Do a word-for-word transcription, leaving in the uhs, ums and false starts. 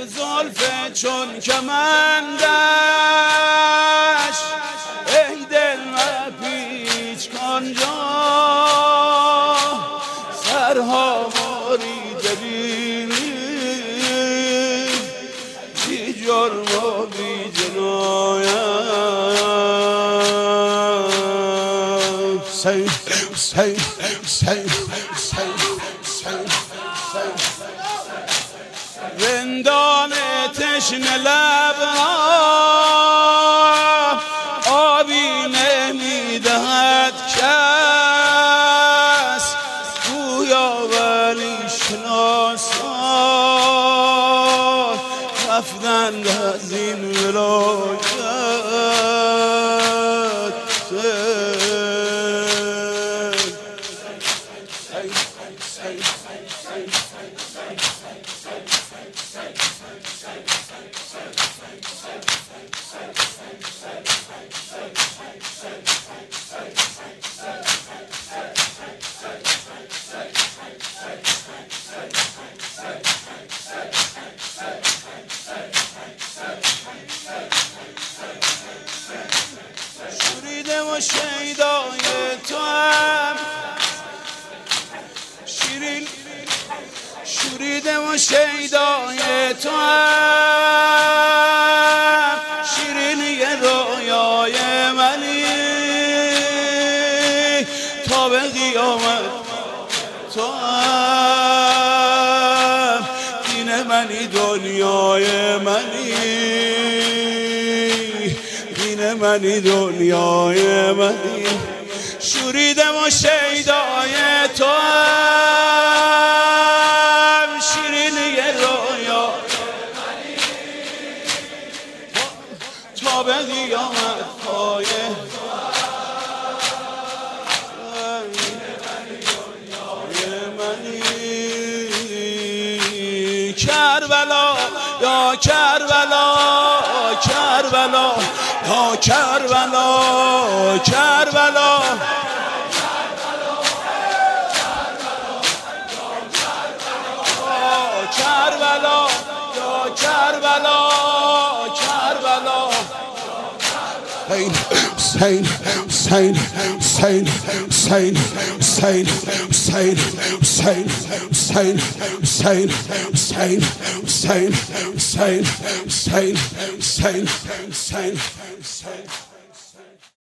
زلف چون کمندش ای دل مپیچ کانجا سرها ماریده بینی بی جرم و بی جنایت حسین حسین حسین حسین حسین رندان تشنه لب را آبی نمیدهد کس گویا ولی شناسان رفتند از این ولایت شوریده و شیدای تو هم شیرین شوریده و شیدای تو هم شیرینی رویای منی تا به قیامت تو هم دین منی دنیای منی دین منی دنیای منی شوریده و شیدای تو هم شیرینی رویا تا به قیامت پای کربلا یا کربلا کربلا یا کربلا کربلا کربلا یا کربلا کربلا حسین حسین حسین حسین حسین حسین حسین حسین حسین حسین حسین حسین حسین حسین حسین حسین